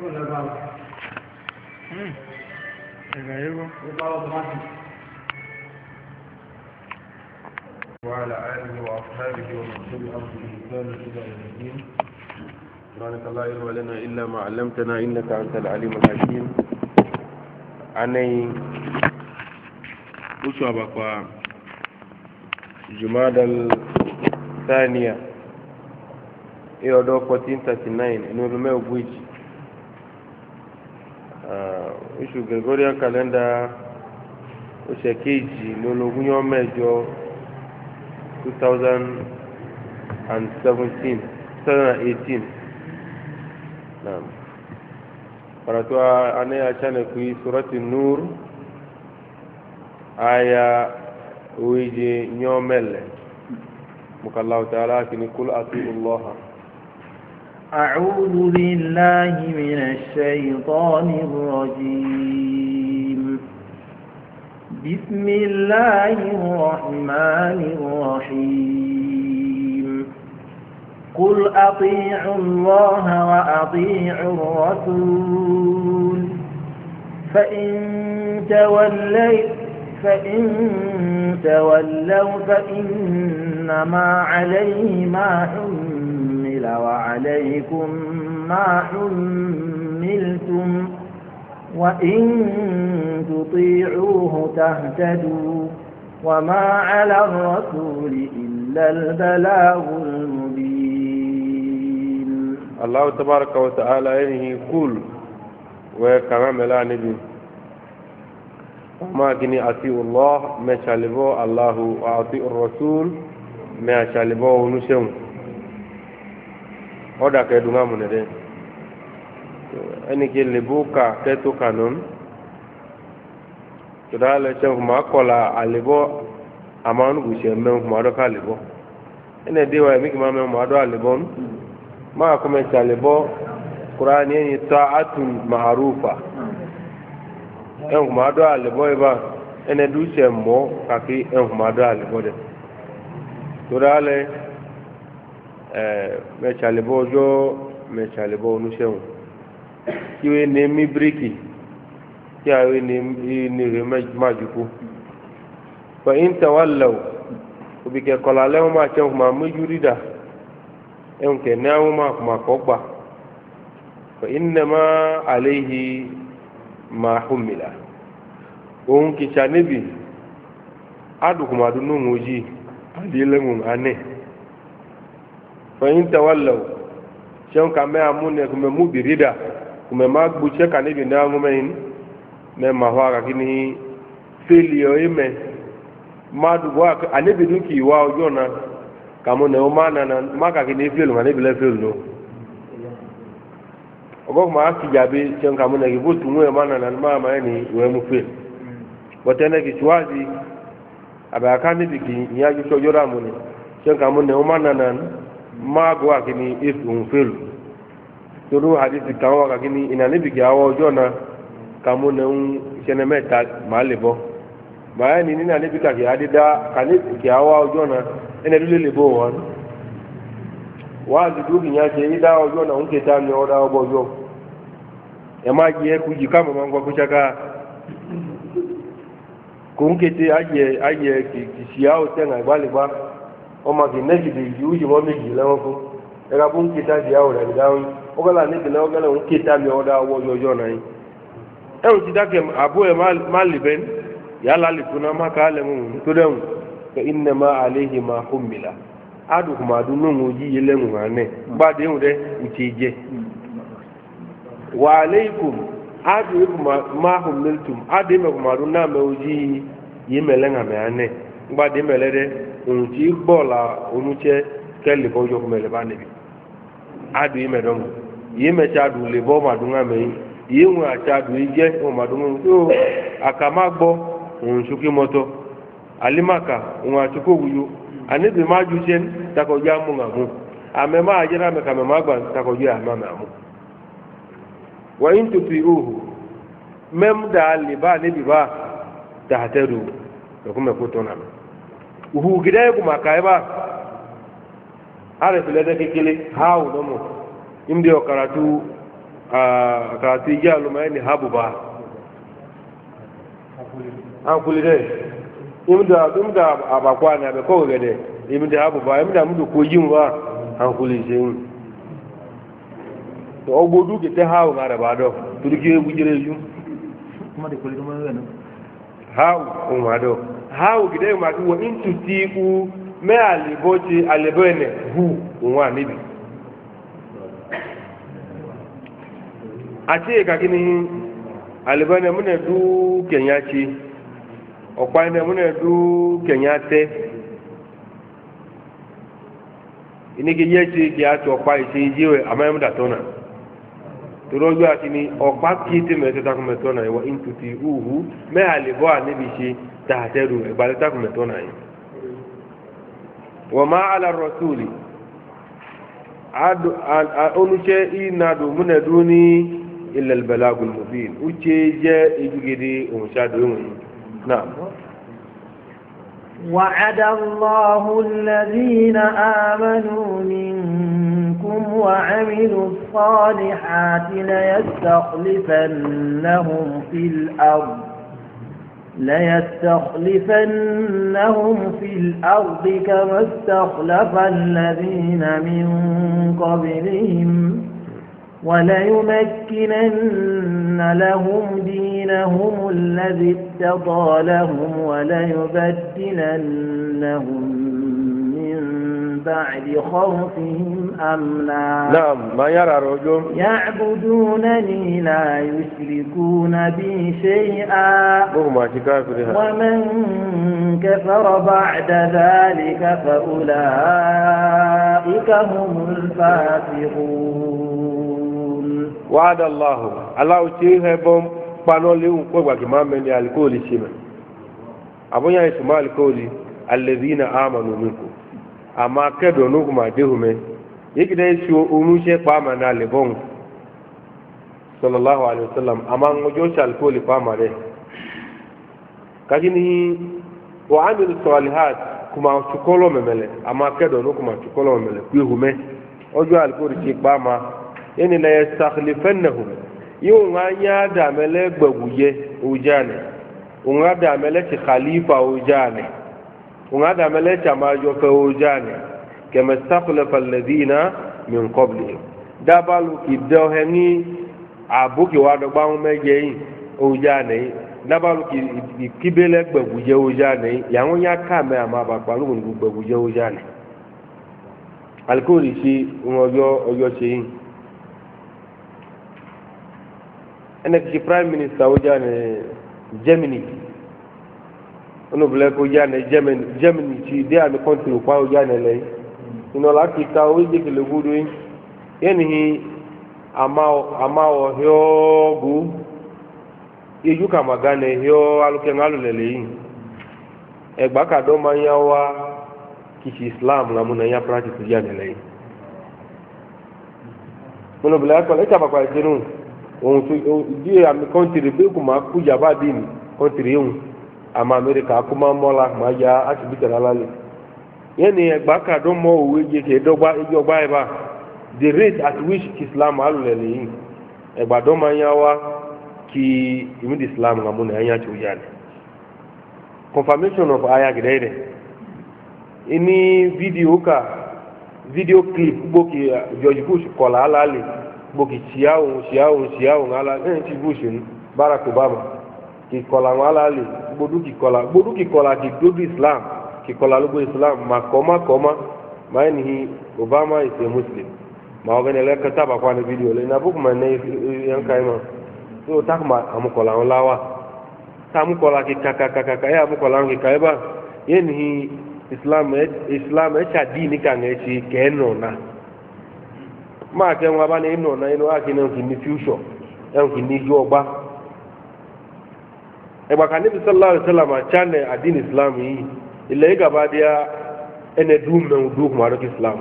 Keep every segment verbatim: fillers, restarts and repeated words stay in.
Hmm. Ẹ̀gàyẹ́gọ́. وعلى آله وأصحابه ومن تبعهم بإحسان إلى يوم الدين. سبحانك لا علم لنا إلا ما علمتنا إنك أنت العليم الحكيم. أني أصابك جمادى الثانية إيودو ألف وأربعمائة وثلاثة وثلاثين إنه رمي وبويج oṣù Gregorian calendar oṣù kejì lólógún yọ mẹ́jọ two thousand seventeen two thousand eighteen naam paratu ane achane kui surati nur aya uije nyomele mukallahu ta'ala kini kul atiullah. أعوذ بالله من الشيطان الرجيم بسم الله الرحمن الرحيم قل أطيعوا الله وأطيعوا الرسول فإن تولوا فإن تولوا فإنما عليه ما حمل وعليكم ما حملتم وإن تطيعوه تهتدوا وما على الرسول إلا البلاغ المبين. الله تبارك وتعالى يقول وكما ملا نبي وما كني أطيع الله ما شالبه الله وأطيع الرسول ما شالبه ونشم oda ke dunga mun de eni ke lebuka ke to kanon to dale che ma kola alebo amanu bu che men ma do ka lebo ene de wa mi ki ma men ma do alebo ma ko me cha lebo qur'ani ni ta'atun ma'rufa en ma do alebo ba ene du che mo ka ki en ma do alebo de to dale mẹ́tàlẹ́bọ́ ọjọ́ mẹ́tàlẹ́bọ́ onúṣẹ́wọ̀n kí wé ní mí bíríkì kí a wé ní rẹ̀ májúkú pẹ̀ ń tẹ̀wà lẹ̀wọ̀ òbíkẹ̀ kọ̀lá lẹ́wọ̀n máa tẹ́ ọkùnmà méjú rídà ẹ̀hùn kẹ̀ ní àwọn máa kọ́ gbà pẹ̀ ń nẹ̀ máa àléhì máa hùmìlà òun kìsà níbi adùkùnmàdún náà ojí àdílẹ́wọ̀n anẹ́ fẹ̀yìn tẹ̀wọ́lẹ̀ o ṣeun ka mẹ́ amúnẹ̀ kò mẹ́ mú bìrìdà kò mẹ́ má gbùtsẹ́ ka níbi náà ń mẹ́yìn mẹ́ má hó àkàkí ní fẹ́lì ọ̀ yìí mẹ́ má dùbọ̀ àníbi dùn kì í wá ọjọ́ náà kàmú nẹ̀ ọ́ má nana má kàkí ní fẹ́lì má níbi lẹ́ fẹ́lì nù. ọgọ́ kò má kìjà bí ṣeun kàmú nẹ̀ kì bó tún wẹ̀ má nana má má yẹn ní ìwẹ̀ mú fẹ́lì bọ̀tẹ́ nẹ̀ kì tíwáàzì àbẹ̀ká níbi kì í yájú sọ́jọ́ rà mú ni ṣeun kàmú nẹ̀ ọ́ má nana maa go akini ifun felu toro hadithi kan wa kakini ina nibi ki awo ojo na kamu ne un sene meta ma le bo ma ni ni na nibi ka ki adida kani ki awo ojo na ene dule le bo won wa du du nya je ida ojo na un ke ta ni oda obo ojo e ma je ku ji kama ma ngwa ku chaka ku un ke te aye aye ki ki siao tena gbale ba ọmọ kì nẹ́ẹ̀kì lè yí ó yí wọ́n méjì lẹ́wọ́n fún ẹ̀ka fún kíta di àwọ̀ rẹ̀ dáhùn ọgọ́là níbi náà ọgọ́là ń kíta mi ọ̀dà ọwọ́ yọjọ́ náà yìí ẹ̀rù ti dákẹ́ àbó ẹ̀ má lè bẹ́ẹ̀ yálà lè fún náà má ká lẹ̀ mú un tó dẹ̀hùn kẹ́ iná má àléhì má hó mìlá ádùkù má dún náà yí yé lẹ́nu hàn náà bá déhùn dẹ́ ìtì jẹ́ wà àléhìkùm ádùkù má hó mìltùm ádùkù má dún náà mẹ́ ojí yé mẹ́lẹ́ hàn mẹ́ hàn náà gbadé mẹ́lẹ́ dẹ́ ohun tí gbọ́ la onútsẹ́ kẹ́lẹ̀ bọ́ yọ kọ́mẹ́lẹ́ bá níbi adu yi mẹ́ dọ́mọ yìí mẹ́ tsi adu lè bọ́ màdùn àmẹ́ yìí yìí ń àtsi adu yìí jẹ́ ohun màdùn àmẹ́ tó àkàmá gbọ́ ohun sókè mọ́tọ́ alimaka ohun àtsikó wuyo anibi má ju sẹ́ni takọ̀jú amú àmú àmẹ́ má àjẹ́rẹ́ àmẹ́ kàmẹ́ má gbà takọ̀jú àmẹ́ àmú wọ́n yín tuntun ihu mẹ́mú dà lè bá níbi bá tàhtẹ́ do lọ́kùnmẹ́ kó tọ́ nàmẹ́. uhu gidai kuma kai ba are file da kekele hawo no mo imde o karatu ah ka ti ya lu mai ni habuba an kuli dai imda imda abakwa na be ko gede imda habuba imda mudu ko yin wa an kuli jin to ogbodu ke te hawo ngara ba do turki bujire yu kuma de kuli kuma ngana hawo o ma do hawo gide ma ti wo into ti u me aliboji alibene hu nwa nibi ati ka kini alibene mune du kenyachi ọ̀pá ẹni múnẹ̀ dú kẹ̀yà tẹ́ inike yẹ́ ṣe kí a tọ ọ̀pá ìṣe ìjíwẹ̀ àmáyémúdà tọ́nà torọ́jú àti ní ọ̀pá kí tí mẹ́tẹ́tàkùnmẹ́ tọ́nà ìwọ̀ ìntùtì uhu mẹ́à lè bọ́ àníbi ṣe tààtẹ́rù ìgbàlẹ́tàkùnmẹ́ tọ́nà yìí wọ́n máa alárọ̀sùlì olùṣẹ́ ìnàdù múnẹ̀ dú ní ilẹ̀ bẹ̀lágùn mọ̀bìn ó ṣe jẹ́ ejúgede òǹṣàdó نعم وعد الله الذين آمنوا منكم وعملوا الصالحات ليستخلفنهم في الأرض ليستخلفنهم في الأرض كما استخلف الذين من قبلهم وليمكنن لهم دينهم الذي ارتضى لهم وليبدلنهم من بعد خوفهم أمنا نعم ما يرى رجل يعبدونني لا يشركون بي شيئا ومن كفر بعد ذلك فأولئك هم الفاسقون وعد الله الله تيه بوم قالوا لهم قوة كما من الكل شيء أبويا اسمه الكل الذين آمنوا منكم أما كدوا نكم أديهم يكده يشوا أمشي قام نالبون صلى الله عليه وسلم أما نجوش الكل قام عليه كأنه وعمل الصالحات كما شكلوا ممله أما كدوا نكم شكلوا ممله كيهم أجوا الكل شيء قام yani la yastakhlifannahum yunga nya da mele gbaguye ujane unga da mele ti khalifa ujane unga da mele chama jo fe ujane kama istakhlafa alladhina min qablihim da balu ki do heni abuki wa do gba meje yin ujane da balu ki kibele gbaguye ujane yawon nya ka me ama ba palu gun gbaguye ujane alkori si oyo oyo se ẹnẹkìtì prime minister ó jà ní germany onubulẹ kó jà ní germany germany ti dé àmì kọ́ntìrì pa ó jà ní ẹlẹ́yìn ìnọ̀lá kìka ó yé kele gbúdú yín yẹ́nìí àmà ọ̀hìọ́gù ijú kàmàgà ní ẹ̀hìọ́ alùkẹ́ ńlá lulẹ̀lẹ̀ yìí ẹ̀gbá kàdọ́ máa ń yá wá kìsì islam làmúnà yá practice jà ní ẹlẹ́yìn onubulẹ akọ̀lẹ́ ìtàbàpà ìdínú ohun tó bí àmì kọ́ntìrì bí kò máa kú jàmbá bí mi kọ́ntìrì ehun àmà amẹ́ríkà kó máa mọ́la máa ya àtìbítẹ̀ lálẹ́ yẹn ni ẹgbàá kàdó mọ òwe jẹkẹ dọ́gba ẹjọ́ ọgbà ẹ̀ bá the rate at which islam alùlẹ̀ lẹ́yìn ẹgbàdọ́ máa yá wa kí ìmúdi islam àmú ní ẹ̀yà tó yá ni confirmation of aya gidẹ́ rẹ̀ ní fídíò ká fídíò clip gbókè george bush kọ̀ọ̀lá alálẹ̀ gboki siyawo siyawo siyawo ngala eh ti bush ni barack obama ki kola ngala le gbodu ki kola gbodu ki kola ki dodu islam ki kola lugo islam ma koma koma ma ni obama is a muslim ma ogene le kata ba kwa ni video le na book ma ne yan kai ma so tak ma amu kola lawa tamu kola ki kaka kaka ya amu kola ki kai ba yeni islam islam e cha dini kan e chi keno na máa kẹ́ wọn bá ní inú ọ̀nà inú àti inú kì ní future ẹ̀hùn kì ní ijó ọgbá ẹgbàkà níbi sallallahu alaihi wasallam chánẹ̀ àdín islam yìí ilẹ̀ ìgàbá díá ẹnẹ dúmẹ̀hùn dúkùn àdókè islam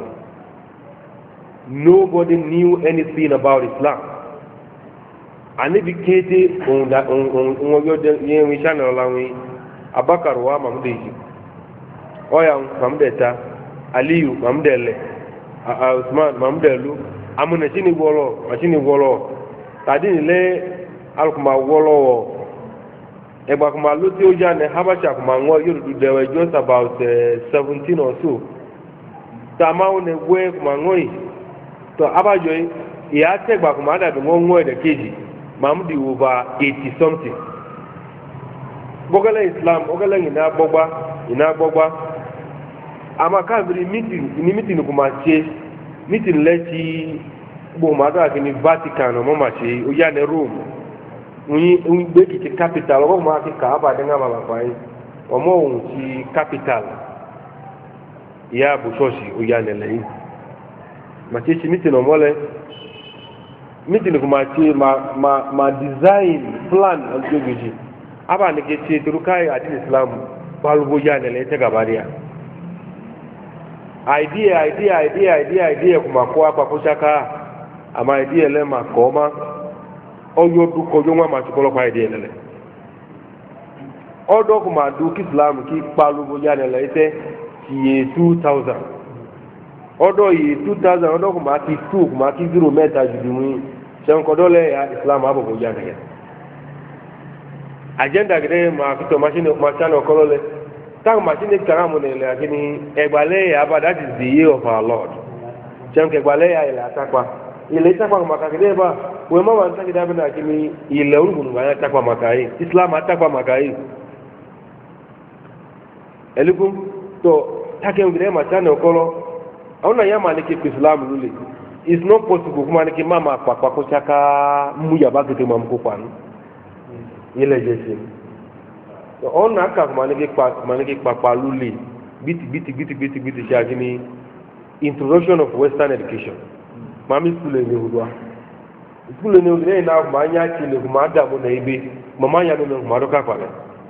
nobody knew anything about islam àníbi kéde ohun yóò yẹn chánẹ̀ ọ̀làwìn abakar wa mahmud èyí ọ̀yà mahmud ẹ̀ta aliyu mahmud ẹ̀lẹ̀ usman mahmud ẹ̀lú amúnẹ̀ sí ni wọ́lọ̀ àti ni wọ́lọ̀ tadini le alkuma wolo egba kuma luti oja ne habasha kuma ngo yorudu they were just about uh, seventeen or so tamau ne gwe kuma ngoi to abajo ya tegba kuma da ngo ngo de keji mamdi over eighty something bogale islam bogale ina gbogba ina gbogba ama kaviri meeting ni meeting kuma che meeting lechi bo ma da kini Vatican o ma che o ya ne Rome ni un gbe ki capital o ma ki ka ba de nga ma pa yi o mo un ti capital ya bu shoshi o ya ne le ma che meeting o mo le meeting kuma che ma ma ma design plan on jogi aba ne ke che turukai adin islam balugo ya ne le te gabaria idea idea idea idea idea kuma kwa hapa kushaka ama idea le makoma oyo du ko yo ma chukolo kwa idea le odo kuma du islam ki palugo ya ne le ite ye two thousand odo ye two thousand odo kuma ki two kuma ki zero meta judumu sen ko dole ya islam abo go ya ne agenda gre ma fito machine ma chano kolole tang machine karamu ne le akini egbale ya ba that is the year of our lord chem ke egbale ya ile atakwa ile atakwa makagide ba we mama ntaki da bina akini ile urugunu ga atakwa makai islam atakwa makai elikum to take ngire ma chano kolo auna yama ne ke islam lule it's not possible kuma ne ke mama kwa kwa ko chaka muya ba ke mamko kwanu ile jeshi on na ka manike pa manike papa lule biti biti biti biti biti shagini introduction of western education mami school ni hudwa school ni hudwa na manya chile kuma adamu na ibe mama ya no kuma doka kwa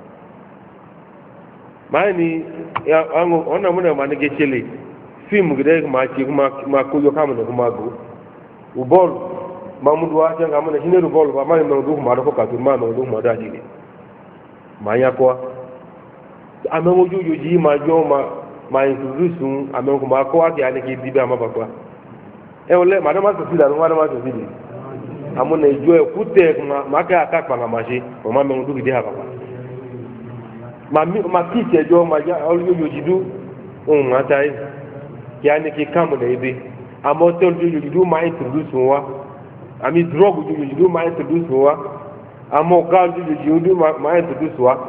mani ya ango ona muna manike chile film gide kuma chi kuma ma kuyo kama no kuma go ubol mamudu wa janga muna hineru bol ba mani no do kuma doka tu ma no do kuma da jige manya kwa amengo jojo ji ma jo ma ma introduce un amengo ma kwa ki ane ki dibe ama bakwa e ole madama so sida no madama so sidi amuna jo e kute ma maka aka pa na maji o ma mengo du di ha papa ma mi ma ki te jo ma ja ol jojo jidu un mata yi ki ane ki kamu na ibe amo te ol jojo jidu ma introduce wa ami drug jojo jidu ma introduce wa amo ka jojo jidu ma ma introduce wa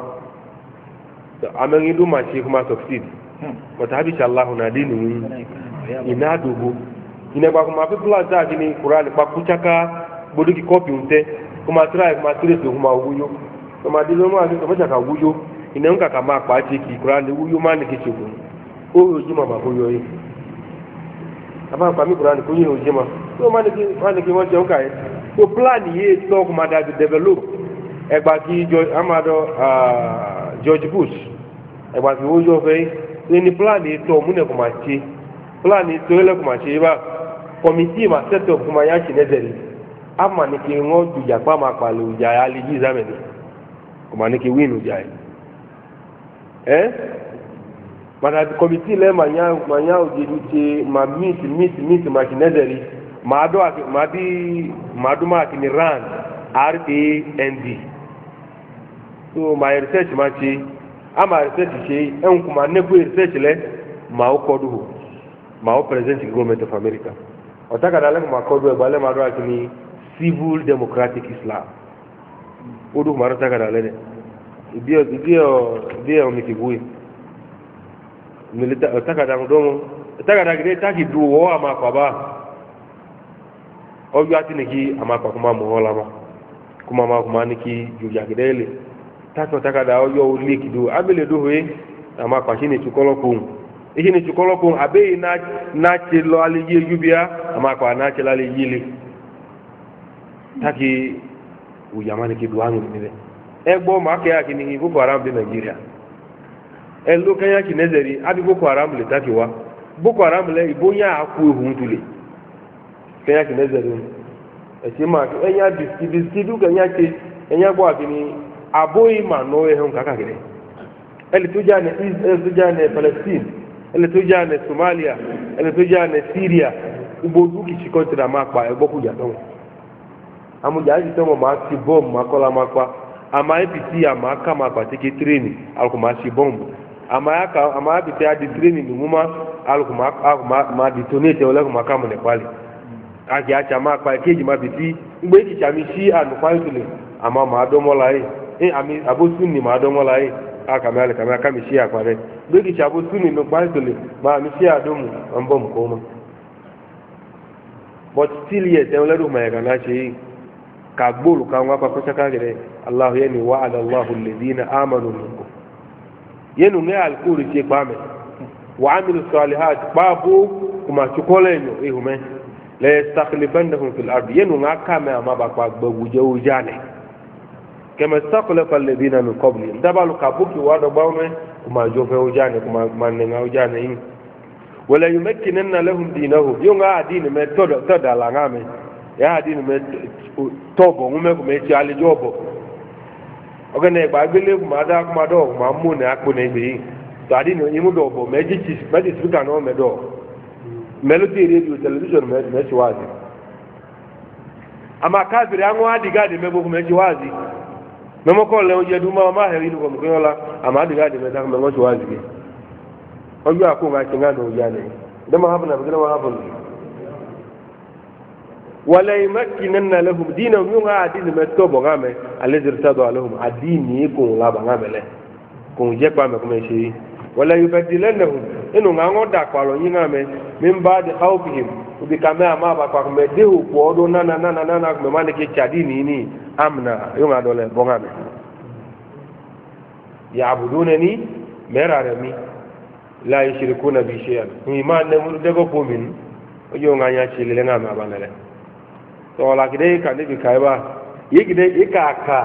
amengidu ma chi kuma succeed watahabisha Allah na dini ina dogo ina kwa kuma people za kini Qur'an kwa kuchaka boduki copy unte kuma try kuma trace kuma uyo kuma dilo mo ati kuma chaka uyo ina nka kama kwa chi ki Qur'an uyo mani kichugo o yima ba uyo yi aba kwa mi Qur'an ko yo yima so mani ki mani ki mo je nka e so plan ye to kuma da develop e gba ki amado ah George Bush ẹgbà tí ó yọ fẹ́ ní pláàni tó múnẹ̀ kò máa ṣe pláàni tó yẹlẹ̀ kò máa ṣe bá kọmitì máa sẹ́tọ̀ fún máa yá ṣe nẹ́tẹ̀lì á mà ní kí wọ́n ju ìjàpá máa pàlẹ̀ ìjà alẹ́ yìí zámẹ̀lì kò máa ní kí wíìnù jà ẹ̀ ẹ́ pàtàkì kọmitì lẹ́ máa yá òjèlú ṣe máa mìtì mìtì mìtì máa ṣe nẹ́tẹ̀lì máa dún máa kì ní rand R A N D so máa research máa ṣe ama research ṣe ẹn kuma nebu research lẹ ma o kọdu ho ma o present government of America ọtakada lẹ kuma kọdu ẹgba lẹ ma dọ ati ni civil democratic Islam o du kuma dọ takada lẹ dẹ ibi ẹ ibi ẹ ibi ẹ omi ti bu yi milita ọtakada ń dọmọ ọtakada gidi taki du wọ ama kpaba ọjọ ati ni ki ama kpa kuma mọ ọ lama kuma ma kuma ni ki jojà gidi lẹ. Tato takada oyo liki do abele do he ama kwa chini chukolo kun ihi ni chukolo kun abe na na chelo ali ye yubia ama kwa na chelo ali yile taki uyamani kiduangu nile egbo make yake ni Boko Haram de Nigeria elo kanya kinezeri abi Boko Haram le taki wa Boko Haram le ibonya aku ehun tule kanya kinezeri esima enya diskidu kanya ke enya gbo akini aboyi ma no ehun kakagire ele tuja ne Israel tuja ne Palestine ele tuja ne Somalia ele tuja ne Syria ubodu ki chikontra mapa egboku jaton amu jaji to ma ti bom ma kola ma kwa ama epiti ama kama kwa tiki training alko ma si bom ama aka ama epiti adi training nguma alko ma ma, ma detonate ole ma kama ne kwali aki acha ma kwa keji ma biti ngbe ki chami si anu kwa itule ama ma do mo lai e ami abosu ni ma do mo lai aka ma le kama kama si akwa re ngbe ki chabosu ni no kwa itule ma mi si adomu ambom ko mo but still yet ole do ma ga na chi ka gbolu ka nwa kwa chaka gere Allah yani wa'ada Allahu alladhina amanu minkum yenu nge alkuri che kwame wa amilu salihat babu kuma chukolenyo ihume la yastakhlifannahum fil ard yenu nga kame amaba kwa gbuguje ujane kama istakhlafa alladhina min qabli dabalu kabuki wado bawme kuma jofe ujane kuma manenga ujane in wala yumakkinanna lahum dinahum yunga adini me todo todo la ngame ya adini me tobo ngume ko me ti ale jobo ogene gba gbele ko ma da ko ma do ma mu ne akpo ne bi to adini yimu do bo me ji ti me ji speaker no me do melody radio television me me ti wazi ama kafiri anwo adiga de me bo me ti wazi me mo ko le o je du ma ma he ri ko mo la ama adiga de me da me mo ti wazi ke ojo ako ga ti ngado ya ne de ma habna bi de ma habna wala yumakkinanna lahum dinahum yunga adin me to bo ngame alladhi irtadu lahum adini ko la ba ngame le ko je pa me ko me shi wala yubaddilannahum inu ngango da kwa lo ngame min ba'di khawfihim ubi kama ma ba kwa me de ko do nana nana nana ko me ke chadini ni amna yunga do le bo ngame ya'budunani merarami la yushrikuna bi shay'an iman ne mu de ko ko min ojo nganya chile le ngame abanale to la gide ka ne bi kai ba yi gide ika ka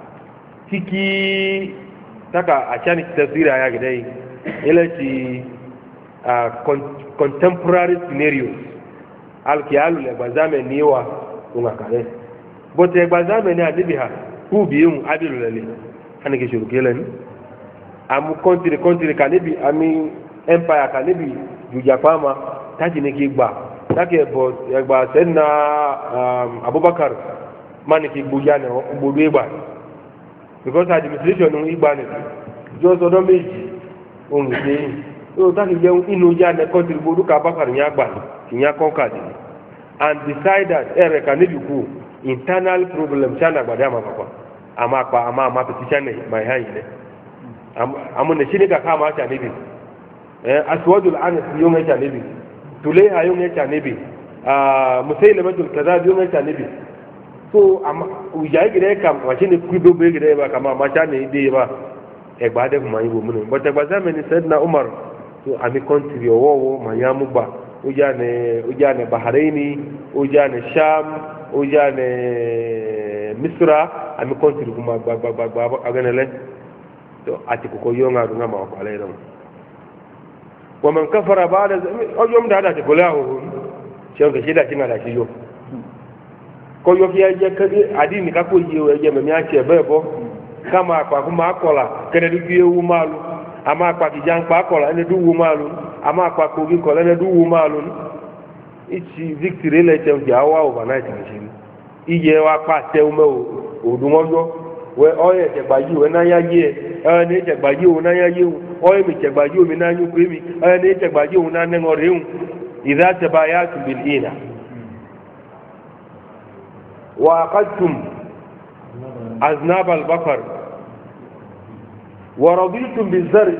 tiki taka a chani tafsira ya gide ile ti uh, con contemporary scenarios alkialu le bazame niwa unga kale bote bazame ni adibi ha ku biyun abilu lele hani ke shuru kelen amu country country kanibi ami empire kanibi juja pama taji ne ki gba take bo egba senna um, Abubakar mani ki bujane gbodu egba because administration no igba ni jo so do meji on se o take je inu ja ne country gbodu ka Abubakar nya gba nya conquer and decide that ere kan bi ku internal problem chana gbada ma papa ama pa ama ma petition ne my hand ne am amune shine ka kama cha ne bi eh aswadul anas yonga cha ne bi tuleha yonga cha ne bi ah musailamatul kadhab yonga cha ne bi so am uja gire kam wa shine kudo be gire ba kama ma cha ne ide ba e gba de kuma yibo mun but gba zamani sayyidina umar to ami country owo mayamu ba uja ne uja ne bahraini uja ne sham uja ne misra ami country kuma gba gba gba gba aganele to ati ko yonga dunga ma ko alay ram wa man kafara ba'da ajum da da ti golahu sho ke shida tinga da shiyo ko yo ki aje kadi adini ka ko yiwe aje me mi ache bebo kama kwa kuma akola kene du yewu malu ama kwa kijan pa akola ene du wu malu ama kwa ko gi kola ene du wu malu ichi victory le te jawa overnight machine iye wa pa te ume odumojo we oye je gbaji we na ya ye e ni je gbaji o na ya ye oye mi je gbaji o mi na yu krimi e ni je gbaji o na ne ngore un idha tabayatu bil ina wa aqadtum aznab al baqar wa raditum biz zar'i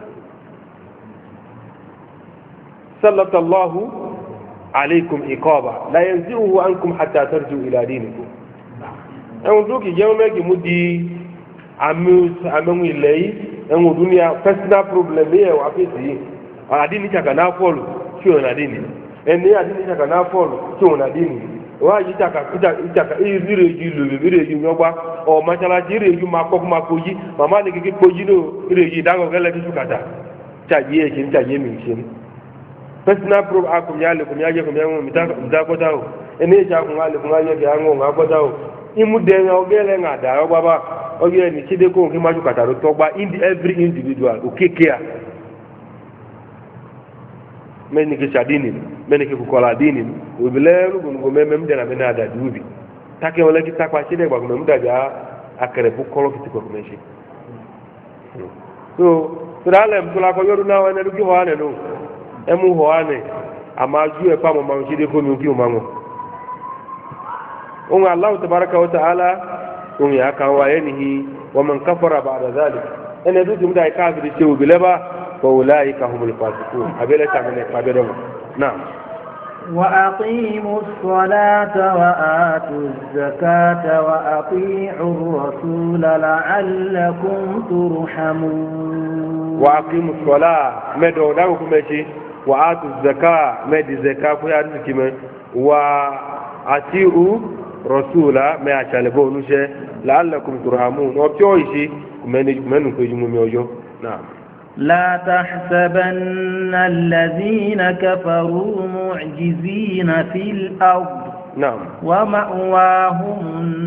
sallata Allah alaykum iqaba la yanzihu ankum hatta tarju ila dinikum ẹ̀wọ̀n tó kì í jẹun mẹ́gì mú di àmẹ́wọ̀n ilẹ̀ yìí ẹ̀wọ̀n dúnìá personal problem yẹ wà fèsì yìí àdínì ìjàkà náà fọ́ọ̀lù tí òun àdínì ẹni àdínì ìjàkà náà fọ́ọ̀lù tí òun àdínì wọ́n àyí ìjàkà ìrìrè ju lòlò ìrìrè ju yọgbá ọ̀ mọ́ṣáláṣí ìrìrè ju máa kọ́ fún máa kojí màmá ní kékeré kojí náà ìrìrè ju ìdáhùn gẹ́lẹ́ bí sùkàtà tàyé ẹ̀ṣẹ̀ ń tàyé mi ṣe personal problem akùnrin alẹ́ kùnrin ayé kùnrin ẹ̀wọ̀n ìdákọ́tà o ẹni ìjàkùnrin alẹ́ kùnrin ayé kùnrin àkọ́tà o imu denga ogele nga da ogba ba oge ni chide ko nki maju kataro togba in the every individual ukekea meni ke chadini meni ke kukola dini ubileru gungo meme mde na bena da dubi take wala ki takwa ci de ba ko mu daga akere bu kolo ki ko me shi so to dalem to la ko yoru na wa ne du ki ho ane no e mu ho ane ama ju e pa mo ma ci de ko mi ki o ma mo on Allah tabaraka wa ta'ala on ya kan wa yanihi wa man kafara ba'da zalik ene du dum dai kafiri ce u bilaba fa ulaika humul fasiqun abela ta ne fa bedo na'am وأقيموا الصلاة وآتوا الزكاة وأطيعوا الرسول لعلكم ترحمون وأقيموا الصلاة مدعو دعوكم ماشي وآتوا الزكاة مد الزكاة في أرضكم وأطيعوا رسول ما أشالبوا نشة لعلكم ترحمون وبتوعيشي من من كجمو ميوجو نعم لا تحسبن الذين كفروا معجزين في الأرض نعم ومأواهم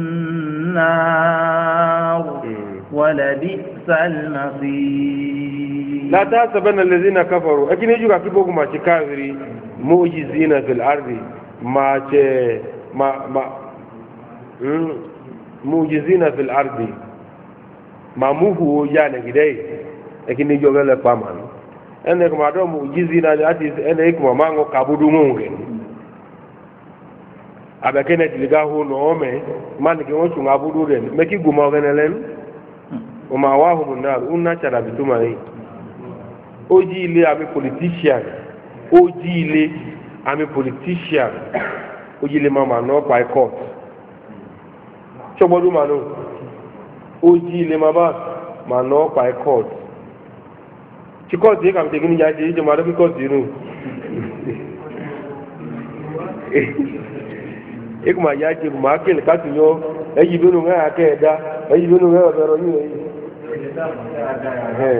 النار ولبئس المصير لا تحسبن الذين كفروا أكين يجوا كيبوكم ما تكافري معجزين في الأرض ما ت ما ما معجزين في الأرض ما موهو يعني كده lakini joga le paman ene kuma do muujizi na ati ene kuma mango kabudu munge abakene tiliga hu no ome man ke won chunga budu ren meki guma genelen o ma wa hu nar unna chara bituma yi oji ile ami politician oji ile ami politician oji ile mama no by court chobodu manu oji ile mama ma no by court because they come taking ya je ma do because you know ek ma ya je ma ke ka tu yo e yi binu nga ke da e yi binu nga ro yi eh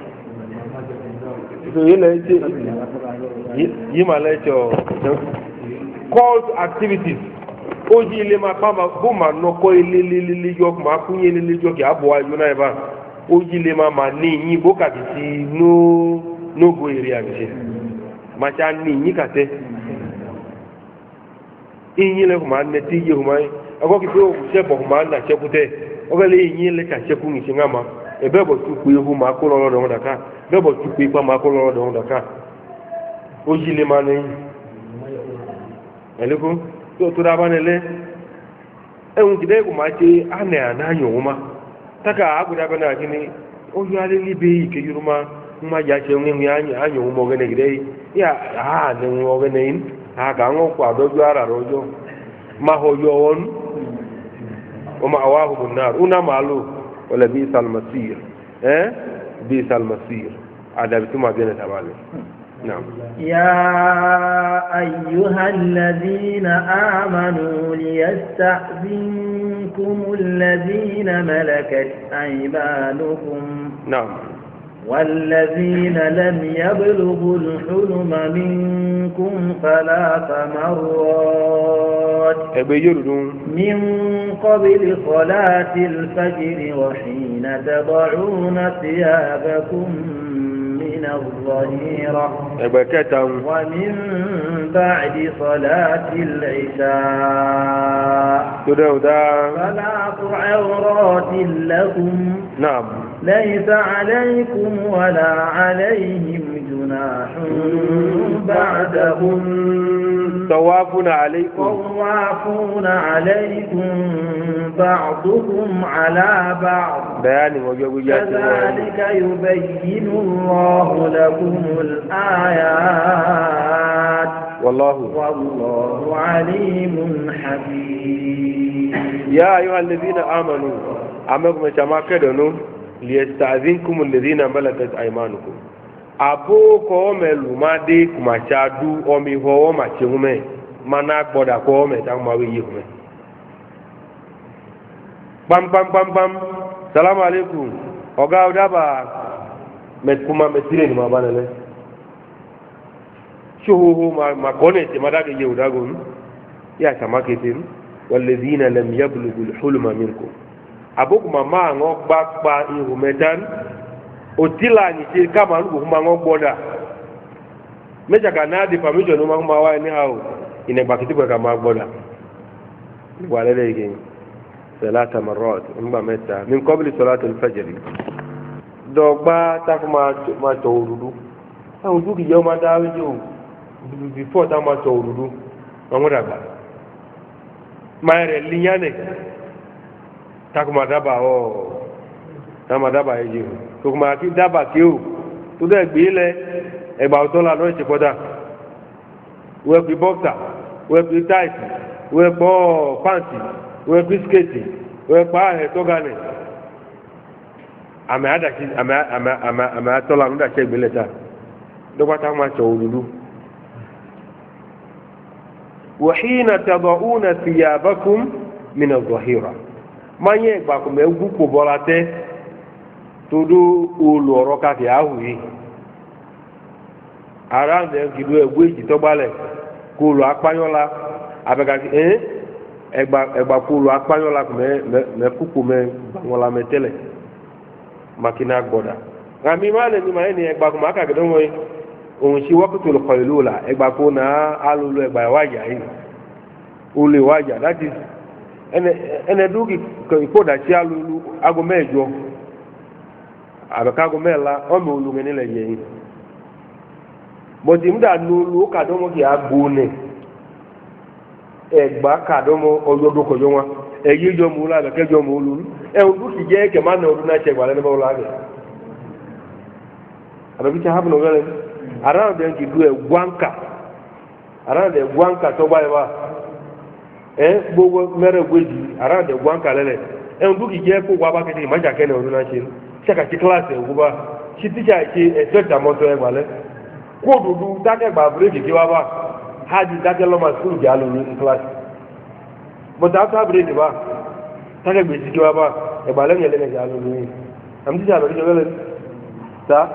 so ile ti yi ma le cho call activities oji ile ma pa ma bu ma no ko ile ile ile yo ma kunye ile ile yo ki abo ayu na e ba ojile ma ma ni yin bo ka ti no no go area bi ma cha ni yin ka te yin le ko ma ne ti ye ko ma ago ki to se bo ma na che ku te o ga le yin le ka che ku ni singa ma e be bo tu ku hu ma ko lo do da ka be bo tu ku pa ma ko lo do da ka ojile ma ni ele ko to to da ba ne le e un ki de ko ma che ane ana yo ma taka aguda bana kini o yale libe ke yuruma ma ya che ngi anya anya mo gene gide ya ha ne mo gene in ha ga ngo kwa do jara rojo ma ho yo won o ma awahu bunnar una malu wala bi sal masir eh bi sal masir adabtu ma bena tabale نعم يا أيها الذين آمنوا ليستأذنكم الذين ملكت أيمانكم نعم والذين لم يبلغوا الحلم منكم ثلاث مرات من قبل صلاة الفجر وحين تضعون ثيابكم من الظهيرة ومن بعد صلاة العشاء ثلاث عورات لكم نعم ليس عليكم ولا عليهم جناح بعدهم طوافون عليكم طوافون عليكم بعضكم على بعض كذلك يبين الله لكم الآيات والله والله عليم حكيم يا أيها الذين آمنوا أمكم كما كدنوا ليستأذنكم الذين ملكت أيمانكم abo ko melu ma de kuma chadu o mi ho ma chengume mana gboda ko me ta ma we yihume bam bam bam bam salamu alaikum oga odaba me kuma me tire ni ma banale shuhu ma ma kone te ma daga ye odago ya samaketin walladhina lam yablughu alhulma minkum abo kuma ma ngo gbapa ihumetan otila ni ti kama lu kuma ngo gboda meja kana di permission no ma wa ni hawo ine bakiti ko kama gboda ولديه ثلاث مرات أمبا متى من قبل صلاة الفجر دوغبا تاكو ما ما تورودو أو دوكي يوم ما داوجو before ta ma tawrudu amura ba mayre linyane ta kuma daba o ta ma daba yi to kuma ki daba ki o to de gbe le e gba to la lo ti poda we bi boxer we bi tight we bo panty we bi skate we pa he to gane ame ada ki ame ame ame ame to la nda che gbe le ta do pa ta ma tawrudu وحين تضعون ثيابكم من الظهيرة ما يغباكم يغبو بولاته todo oloro ka ke ahuyi ara de gidu egbe ji to gbale ko lo apayola abega eh egba egba ko lo apayola me me kuku me wala metele makina goda ngami male ni ma ni egba ko maka gedo moyi òun ṣe wọ́pútù lọ́kọ̀ ìlú la ẹgbà kó náà alùlù ẹgbà ìwájà yìí olè ìwájà láti ẹnẹ dúkì ìkódà sí alùlù aago mẹ́jọ àbẹ̀kágo mẹ́la ọmọ olùmẹ̀ nílẹ̀ yẹ yìí bọ̀dì múdà lólu ó kàdọ́mọ́ kì á gbó nẹ̀ ẹgbà kàdọ́mọ́ ọjọ́dọ́kọ̀jọ́ wọn ẹ̀yí jọ mú la àbẹ̀kẹ́jọ mú olùlù ẹ̀hún dúkì jẹ́ kẹ̀má náà ọdún náà ṣẹgbà lẹ́nu báwo láàbẹ̀ àbẹ̀kí around them ki do e gwanka around the gwanka to ba ba eh gbogbo mere gweji around the gwanka lele e ndu ki je ko wa ba kete ma ja kene o na se se ka ti class e guba ti teacher ki e so ta moto e gbale ko dudu ta ke gba break ki wa ba haji ta ke lo ma school ja lo ni class but after break ba ta ke gbe ki wa ba e gbale ni le ne ja lo ni am ti ja lo ni jo le ta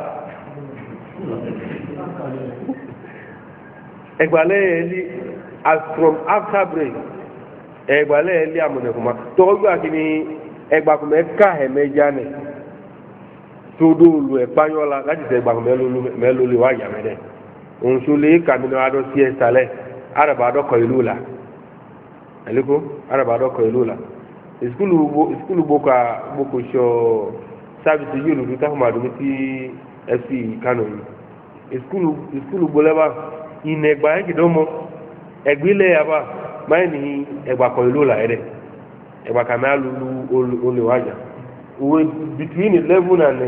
ẹgbàlẹ́ ẹ̀lí as from after break ẹgbàlẹ́ ẹ̀lí àmọ̀nẹ̀kùnmá tọ́jú àkíní ẹgbàkùnmẹ́ ká ẹ̀mẹ́já nẹ̀ tó dóòlù ẹ̀pányọ́lá láti tẹ ẹgbàkùnmẹ́ lólè wá yàmẹ́dẹ̀ òun tó lè kàmínú adọ́ sí ẹ̀sálẹ̀ arabadọ́kọ̀ ìlú la ẹ̀lẹ́kọ́ arabadọ́kọ̀ ìlú la ìskúlù gbókò ṣọ sábìsì yóò lùdú táwọn àdúgbò sí ẹ̀sì kánò yìí ìskúlù gbólẹ́bà ìnẹ̀gbà ẹ̀kìdọ́mọ ẹ̀gbílẹ̀ yaba máa ní ẹgbàkọ̀ ìlú là ẹ̀rẹ̀ ẹgbàkàmẹ́ alùlù olèwájà òwe between eleven and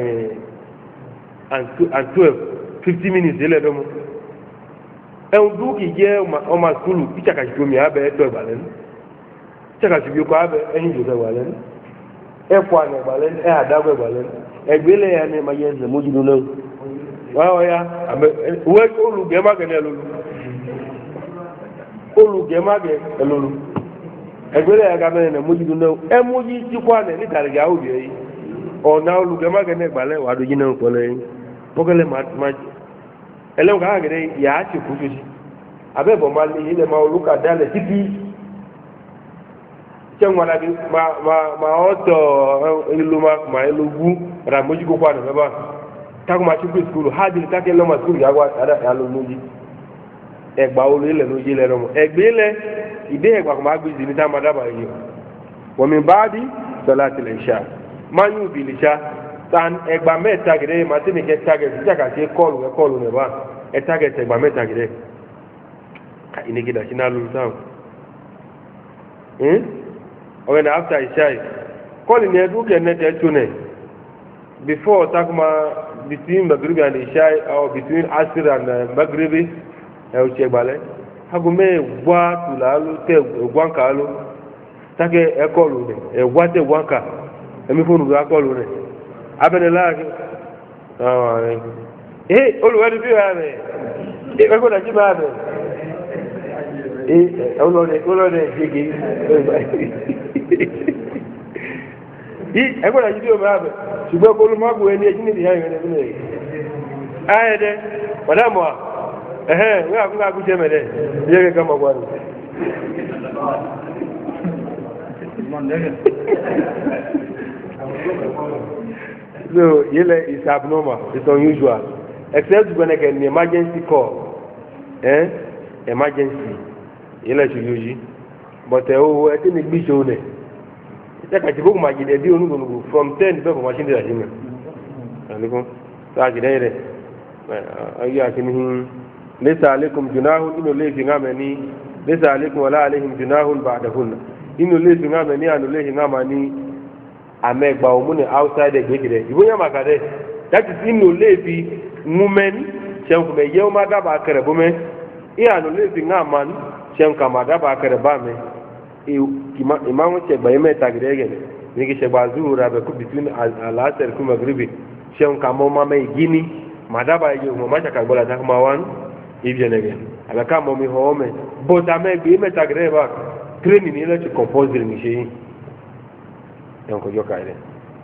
and twelve fifty minutes ilẹ̀ dọ́mọ ẹ̀hún dúkì jẹ́ ọmọ skulu ìtsàkàtúmí abẹ́ ẹ̀tọ́ ìgbàlẹ́nu ìtsàkàtúmí kọ́ abẹ́ ẹ̀yìn ìjọba ìgbàlẹ́nu ẹ̀fọ́ àná ìgbàlẹ́nu ẹ̀ àdàgbọ̀ ìgbàlẹ́nu ẹ̀gbílẹ̀ yà ni ma yẹ ẹ̀sẹ̀ mójúdó náà wáwọ́ ya wẹ́ olùgẹ́ má gẹ̀ ní ẹlòlù olùgẹ́ má gẹ̀ ẹlòlù ẹgbẹ́rẹ́ ya gàmẹ́ ẹ̀ mójúdó náà ẹ mójú tí kọ́ àná ní tàrí yà òbí ẹ̀yìn ọ̀nà olùgẹ́ má gẹ̀ ní ẹgbàlẹ́ wà dójú náà pọ̀ lẹ́yìn pọ́kẹ́lẹ́ má ẹlẹ́wọ̀n ká gẹ̀rẹ́ yà á ti kú sósì abẹ́bọ̀ má lé ilẹ̀ má olùkà dálẹ̀ títí sẹ́wọ̀n wọn ma ma ma ọ̀tọ̀ ìlú ma ma ìlú wú ra mójú kókó àná mẹ́bà tako ma ṣubú skulu hajj take lọ́mọ skulu yà wá ada yà lọ lóyè ẹgbà olú ilẹ̀ lóyè ilẹ̀ lọ́mọ ẹgbẹ́ ilẹ̀ ìdé ẹgbà kò má gbé zi ní tá a ma dábàá yìí wọ́n mi bá di sọlá tilẹ̀ ṣá máa ń yún bìlì ṣá tan ẹgbà mẹ́ta gẹ̀dẹ́ ma tẹ́ mi kẹ́ target títí àkàtì kọ́ọ̀lù ẹ kọ́ọ̀lù nẹ̀ bá ẹ target ẹgbà mẹ́ta gẹ̀dẹ́ ìnìkìdà sí náà lóru sáwọn ọ̀rẹ́ náà after ìṣáì kọ́ọ̀lù ní ẹdún kẹ́ẹ̀nẹ́tẹ̀ tó nẹ̀ before takuma between magribi and ishai or between asir and uh, magribi ẹ o ṣe gbalẹ agome ẹgba tulaalo tẹ ẹgwanka alo take ẹkọlu rẹ ẹgwa tẹ ẹgwanka ẹmi fóònù rẹ akọlu rẹ abẹnẹlá ẹ olùwẹni bí wà rẹ ẹ ẹgbẹ dàjí bá rẹ ẹ ọlọdẹ ọlọdẹ ṣèké yìí ẹgbẹ dàjí bí wà rẹ ṣùgbọ́n kó ló má gbọ́ ẹni ẹjí nídìí ẹ̀yìn ẹ̀mí rẹ̀ ayẹ́ dẹ́ pàdámọ́ ẹ̀hẹ́n wọ́n àkúkọ́ àkúṣẹ́ mẹ́rẹ̀ yẹ́ kẹ́kẹ́ mọ̀ gbọ́nù so yẹ́lẹ̀ is abnormal it's unusual except when I get an emergency call eh emergency yẹ́lẹ̀ ṣùgbọ́n yìí but o e tin gbi so ne ita ka ti ko ma gide bi onu gonu from ten be ko machine da jime aliko ta gide re ayya kinihi laysa alaikum junahun inu layfi ngamani laysa alaikum wala alaihim junahun ba'dahunna inu layfi ngamani anu layfi ngamani amegba omune outside the gide ibo nya makade that is inu layfi ngumen shenku me yewma da ba kare bume iya anu layfi ngaman shenka ma da ba kare ba me imamu ce bai mai tagire gane ne ke shagba zuwa be ku between al-asr ku magribi shenka mo ma mai gini ma da ba yi mo ma ka gola ta kuma wan ibje ne gane ala ka mo mi home bo ta me bi mai tagire ba training ni le ci compose ni shi yan ko yo kaire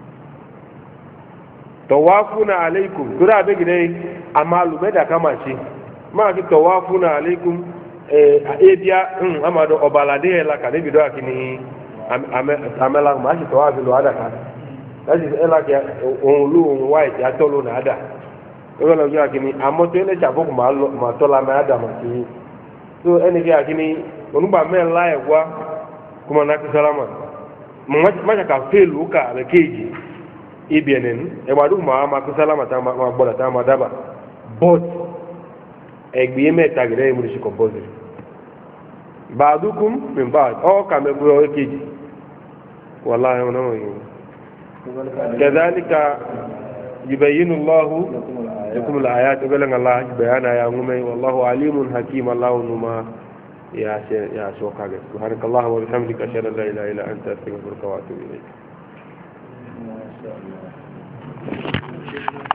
tawafuna alaikum dura be gide amalu me da kama shi ma ki tawafuna alaikum eh ebia um amado obalade la ka debi do akini amela ma shi tawafi lo ada ka that is ela ke on lu on white ya tolo na ada o lo yo akini amoto ele cha boku ma lo ma tola ma ada ma ti so ene ke akini onugba me la egwa kuma na ki salama ma ma ka felu ka le keji ibienen e wa du ma ma ki salama ta ma bola ta ma daba but egbe me tagire mu shi compose ba'dukum min ba'd o kame go keji wallahi wa namu kadhalika yubayyinu Allahu lakum al-ayat bilan Allah bayana ya ngumai wallahu alimun hakim Allahu numa ya ya shoka ga subhanakallahu wa bihamdika ashhadu an la ilaha illa anta astaghfiruka wa atubu ilayk